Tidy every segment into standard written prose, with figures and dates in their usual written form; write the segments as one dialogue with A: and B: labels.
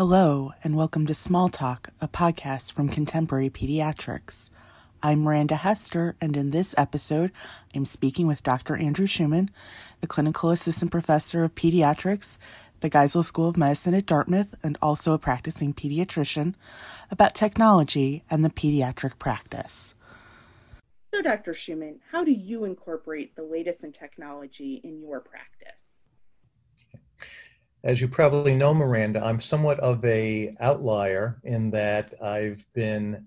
A: Hello, and welcome to Small Talk, a podcast from Contemporary Pediatrics. I'm Miranda Hester, and in this episode, I'm speaking with Dr. Andrew Schumann, a clinical assistant professor of pediatrics at the Geisel School of Medicine at Dartmouth, and also a practicing pediatrician, about technology and the pediatric practice. So, Dr. Schumann, how do you incorporate the latest in technology in your practice?
B: As you probably know, Miranda, I'm somewhat of an outlier in that I've been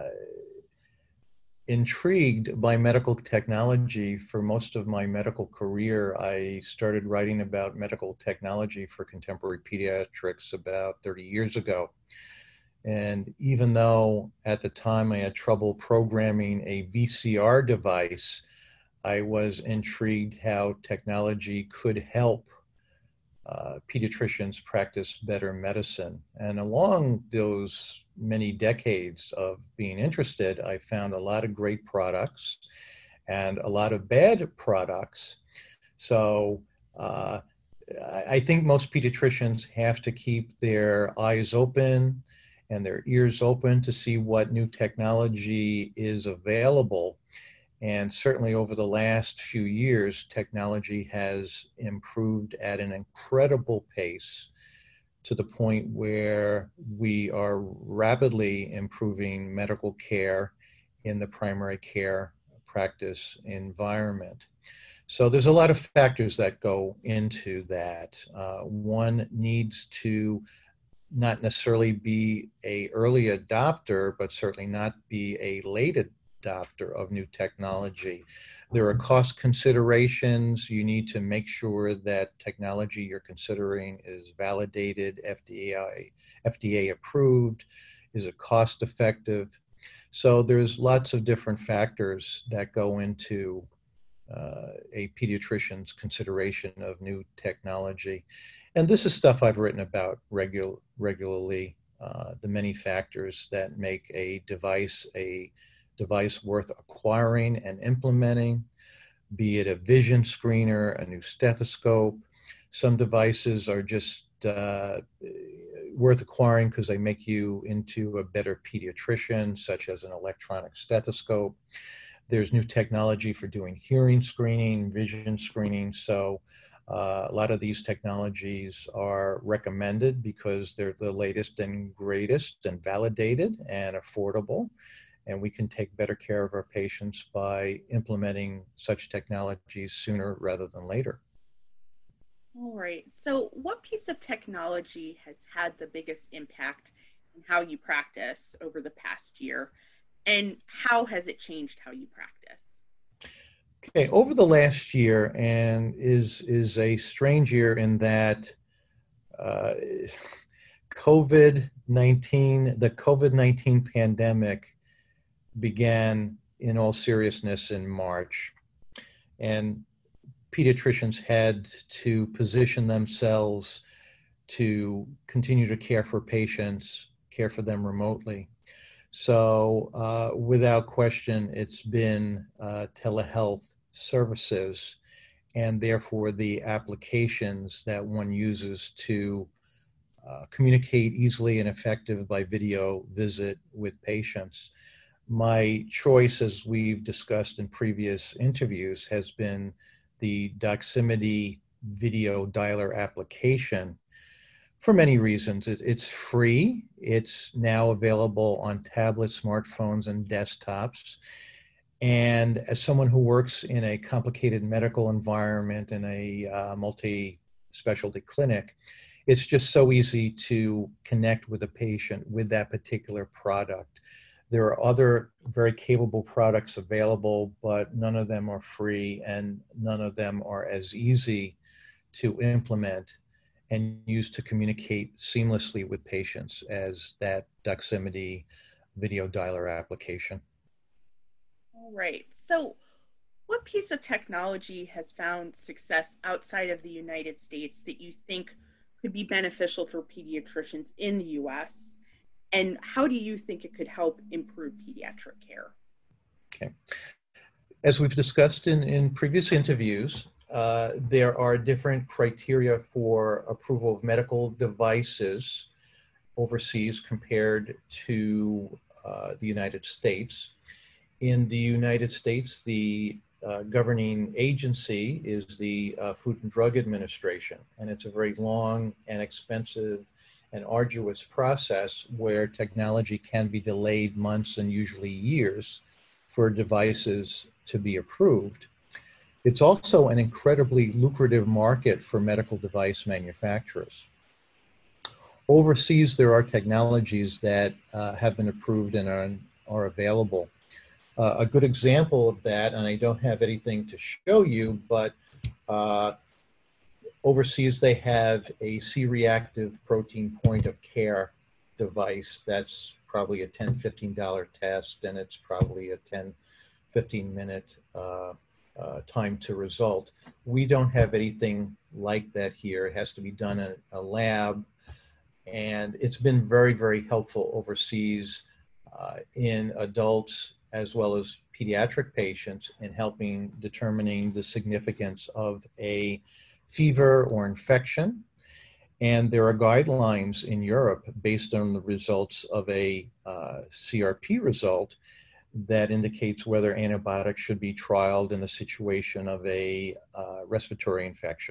B: intrigued by medical technology for most of my medical career. I started writing about medical technology for Contemporary Pediatrics about 30 years ago. And even though at the time I had trouble programming a VCR device, I was intrigued how technology could help pediatricians practice better medicine. And along those many decades of being interested, I found a lot of great products and a lot of bad products. So I think most pediatricians have to keep their eyes open and their ears open to see what new technology is available. And certainly over the last few years, technology has improved at an incredible pace to the point where we are rapidly improving medical care in the primary care practice environment. So there's a lot of factors that go into that. One needs to not necessarily be an early adopter, but certainly not be a late adopter of new technology. There are cost considerations. You need to make sure that technology you're considering is validated, FDA approved, is it cost effective? So there's lots of different factors that go into a pediatrician's consideration of new technology. And this is stuff I've written about regularly, the many factors that make a device worth acquiring and implementing, be it a vision screener, a new stethoscope. Some devices are just worth acquiring because they make you into a better pediatrician, such as an electronic stethoscope. There's new technology for doing hearing screening, vision screening. So a lot of these technologies are recommended because they're the latest and greatest and validated and affordable. And we can take better care of our patients by implementing such technologies sooner rather than later.
A: All right. So what piece of technology has had the biggest impact in how you practice over the past year? And how has it changed how you practice?
B: Okay, over the last year, and is a strange year in that COVID-19, the COVID-19 pandemic began in all seriousness in March. And pediatricians had to position themselves to continue to care for patients, care for them remotely. So without question, it's been telehealth services and therefore the applications that one uses to communicate easily and effective by video visit with patients. My choice, as we've discussed in previous interviews, has been the Doximity video dialer application for many reasons. It's free. It's now available on tablets, smartphones, and desktops. And as someone who works in a complicated medical environment in a multi-specialty clinic, it's just so easy to connect with a patient with that particular product. There are other very capable products available, but none of them are free and none of them are as easy to implement and use to communicate seamlessly with patients as that Doximity video dialer application.
A: All right. So what piece of technology has found success outside of the United States that you think could be beneficial for pediatricians in the US? And how do you think it could help improve pediatric care?
B: Okay. As we've discussed in previous interviews, there are different criteria for approval of medical devices overseas compared to the United States. In the United States, the governing agency is the Food and Drug Administration, and it's a very long and expensive and arduous process where technology can be delayed months and usually years for devices to be approved. It's also an incredibly lucrative market for medical device manufacturers. Overseas, there are technologies that have been approved and are available. A good example of that, and I don't have anything to show you, but overseas they have a C-reactive protein point of care device that's probably a $10, $15 test, and it's probably a 10, 15 minute time to result. We don't have anything like that here. It has to be done in a lab, and it's been very, very helpful overseas in adults as well as pediatric patients in helping determining the significance of a fever or infection. And there are guidelines in Europe based on the results of a CRP result that indicates whether antibiotics should be trialed in the situation of a respiratory infection.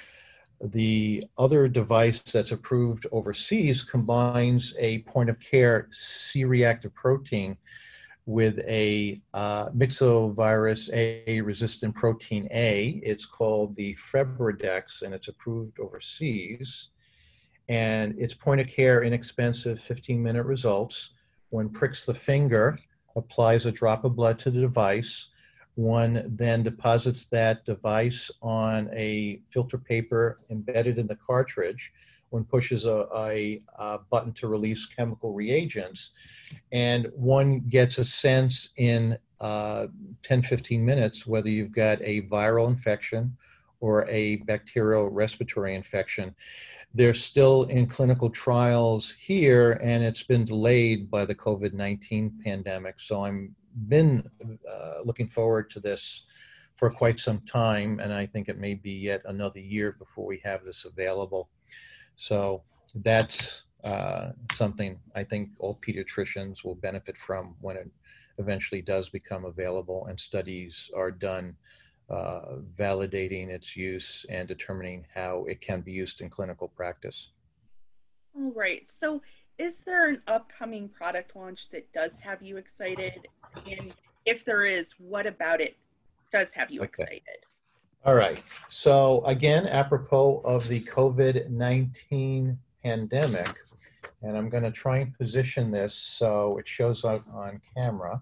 B: The other device that's approved overseas combines a point of care C-reactive protein with a myxovirus A resistant protein A. It's called the Febridex, and it's approved overseas. And it's point of care, inexpensive 15-minute results. One pricks the finger, applies a drop of blood to the device. One then deposits that device on a filter paper embedded in the cartridge. One pushes a button to release chemical reagents, and one gets a sense in 10, 15 minutes whether you've got a viral infection or a bacterial respiratory infection. They're still in clinical trials here, and it's been delayed by the COVID-19 pandemic. So I'm been looking forward to this for quite some time, and I think it may be yet another year before we have this available. So that's something I think all pediatricians will benefit from when it eventually does become available and studies are done validating its use and determining how it can be used in clinical practice.
A: All right. So is there an upcoming product launch that does have you excited? And if there is, what about it does have you excited?
B: All right. So again, apropos of the COVID-19 pandemic, and I'm going to try and position this so it shows up on camera.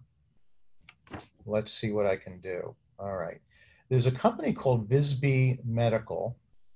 B: Let's see what I can do. All right. There's a company called Visby Medical,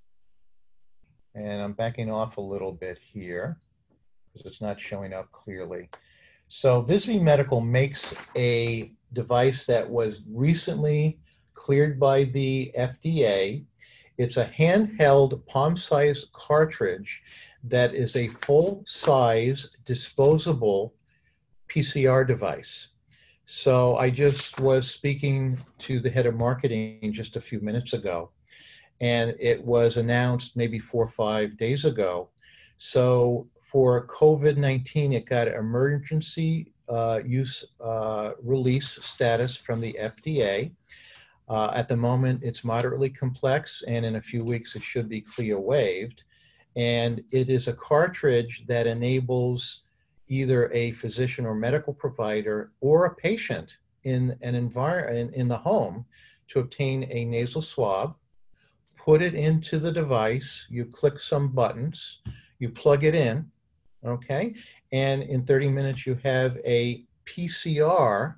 B: and I'm backing off a little bit here because it's not showing up clearly. So Visby Medical makes a device that was recently cleared by the FDA. It's a handheld palm-sized cartridge that is a full-size disposable PCR device. So I just was speaking to the head of marketing just a few minutes ago, and it was announced maybe 4 or 5 days ago. So for COVID-19, it got emergency use release status from the FDA. At the moment, it's moderately complex, and in a few weeks, it should be CLIA waived. And it is a cartridge that enables either a physician or medical provider or a patient in an environment in the home to obtain a nasal swab, put it into the device, you click some buttons, you plug it in, okay? And in 30 minutes, you have a PCR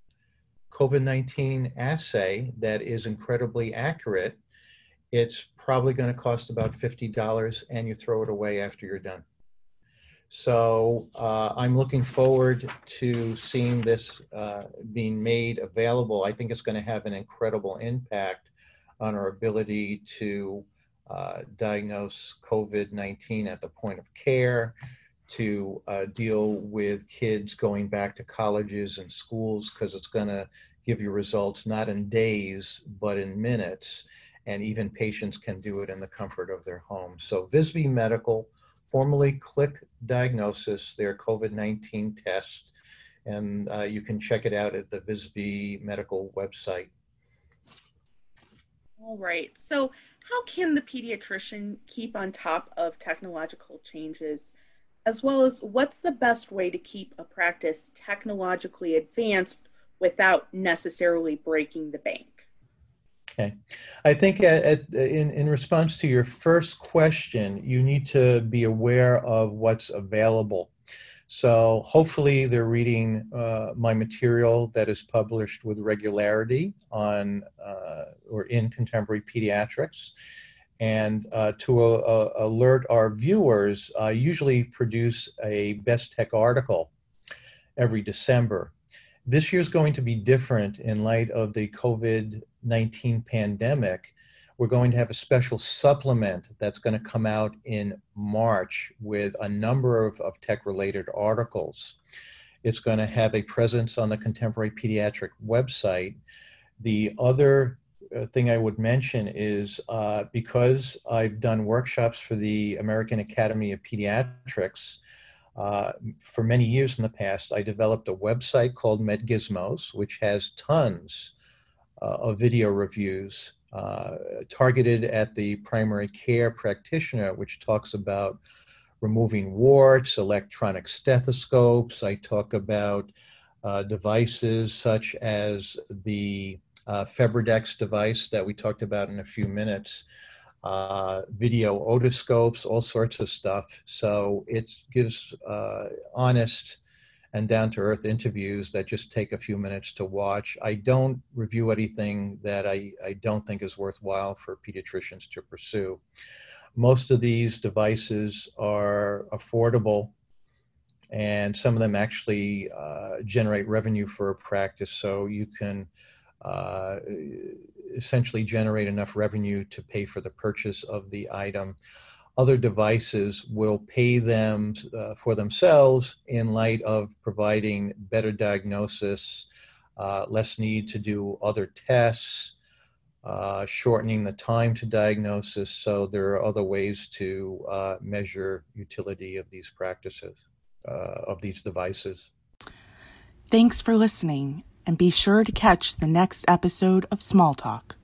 B: COVID-19 assay that is incredibly accurate. It's probably going to cost about $50, and you throw it away after you're done. So I'm looking forward to seeing this being made available. I think it's going to have an incredible impact on our ability to diagnose COVID-19 at the point of care, to deal with kids going back to colleges and schools, because it's going to give you results not in days, but in minutes. And even patients can do it in the comfort of their home. So Visby Medical, formerly Click Diagnosis, their COVID-19 test, and you can check it out at the Visby Medical website.
A: All right. So how can the pediatrician keep on top of technological changes, as well as what's the best way to keep a practice technologically advanced without necessarily breaking the bank?
B: Okay. I think in response to your first question, you need to be aware of what's available. So hopefully they're reading my material that is published with regularity on or in Contemporary Pediatrics. And to alert our viewers, I usually produce a Best Tech article every December. This year is going to be different in light of the COVID-19 pandemic. We're going to have a special supplement that's going to come out in March with a number of tech-related articles. It's going to have a presence on the Contemporary Pediatric website. The other thing I would mention is because I've done workshops for the American Academy of Pediatrics, for many years in the past, I developed a website called MedGizmos, which has tons of video reviews targeted at the primary care practitioner, which talks about removing warts, electronic stethoscopes. I talk about devices such as the FebriDx device that we talked about in a few minutes, video otoscopes, all sorts of stuff. So it gives honest and down-to-earth interviews that just take a few minutes to watch. I don't review anything that I don't think is worthwhile for pediatricians to pursue. Most of these devices are affordable, and some of them actually generate revenue for a practice, so you can essentially generate enough revenue to pay for the purchase of the item. Other devices will pay them for themselves in light of providing better diagnosis, less need to do other tests, shortening the time to diagnosis. So there are other ways to measure utility of these practices, of these devices.
A: Thanks for listening, and be sure to catch the next episode of Small Talk.